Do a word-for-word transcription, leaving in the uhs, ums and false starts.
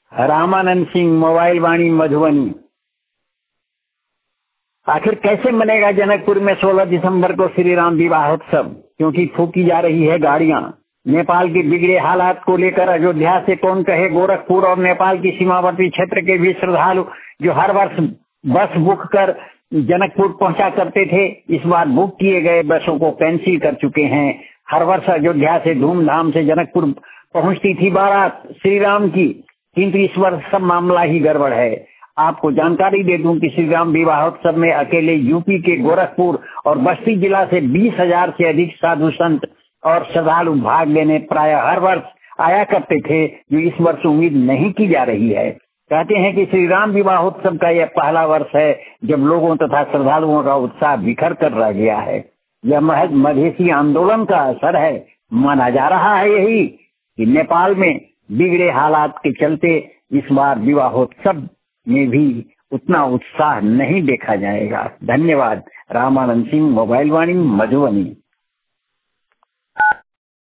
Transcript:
Ramanand Singh, mobile Vaani, Madhubani. आखिर कैसे मनेगा जनकपुर में सोलह दिसंबर को श्री राम विवाहोत्सव? क्योंकि फूकी जा रही है गाड़ियां। नेपाल के बिगड़े हालात को लेकर अयोध्या से कौन कहे गोरखपुर और नेपाल की सीमावर्ती क्षेत्र के भी श्रद्धालु जो हर वर्ष बस बुक कर जनकपुर पहुंचा करते थे, इस बार बुक किए गए बसों को कैंसिल कर चुके हैं। हर वर्ष अयोध्या से धूमधाम से जनकपुर पहुंचती थी बारात श्री राम की, किंतु इस वर्ष सब मामला ही गड़बड़ है। आपको जानकारी दे दूं कि श्री राम विवाहोत्सव में अकेले यूपी के गोरखपुर और बस्ती जिला से बीस हजार से अधिक साधु संत और श्रद्धालु भाग लेने प्राय हर वर्ष आया करते थे, जो इस वर्ष उम्मीद नहीं की जा रही है। कहते हैं कि श्री राम विवाहोत्सव का यह पहला वर्ष है जब लोगों तथा श्रद्धालुओं का उत्साह बिखर कर रह गया है। यह महज मधेसी आंदोलन का असर है। माना जा रहा है यही कि नेपाल में बिगड़े हालात के चलते इस बार विवाहोत्सव में भी उतना उत्साह नहीं देखा जाएगा। धन्यवाद। रामानंद सिंह, मोबाइल वाणी, मधुबनी।